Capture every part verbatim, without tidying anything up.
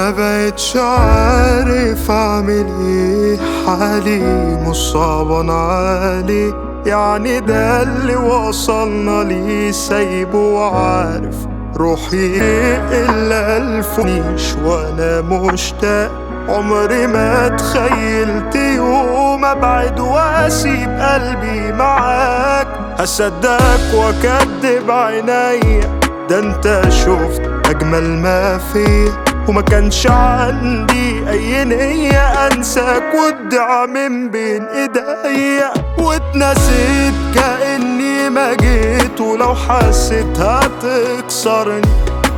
ما بقتش عارف اعمل ايه، حالي مش صعبان عليه، يعني ده اللي وصلنا ليه، سايبه وعارف روحي الا الفنيش وانا مشتاق. عمري ما تخيلت يوم ابعد واسيب قلبي معاك، هصدقك واكدب عينيا، ده انت شفت اجمل ما فيا، وما كانش عندي اي نية انساك وادعى من بين ايديا، واتنسيت كأني ما جيت، ولو حسيت هتكسرني،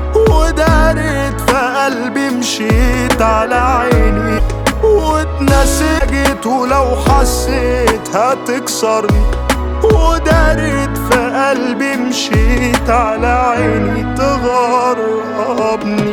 ودارت في قلبي مشيت على عيني، واتنسيت جيت، ولو حسيت هتكسرني، ودارت في قلبي مشيت على عيني تغربني.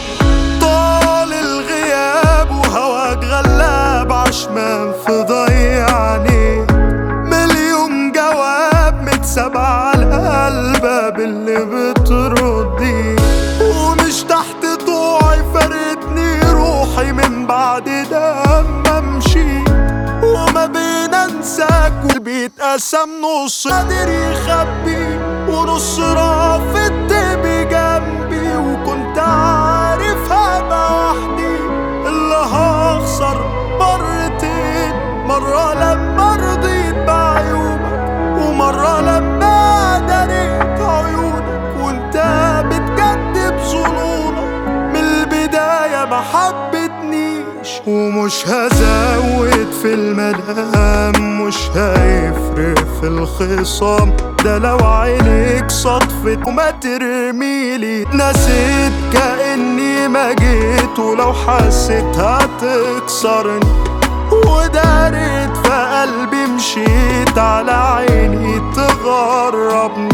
طال الغياب وهواك غلاب عشمان في ضيعني، مليون جواب متساب على الباب اللي بتردي، ومش تحت طوعي فارقتني روحي من بعد لما امشي، وما بين انساك والقلب اتقسم نص، قادر يخبي ونص رافض بجنبي، وكنت عارف هبقى وحدي اللي هخسر مرتين، مرة لما رضيت بعيوبك، ومرة لما دريت عيونك، وانت بتكدب ظنونك من البداية ما حبتنيش، ومش هزود في الملام، مش هيفرق في الخصام، ده لو عينيك صدفت وما ترميلي، نسيت كأني ما جيت، ولو حسيت هتكسرني، ودارت في قلبي مشيت على عيني تغربني،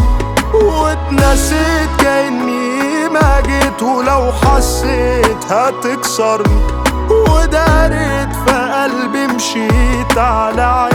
واتنسيت كأني ما جيت، ولو حسيت هتكسرني، ودارت في قلبي مشيت على عيني.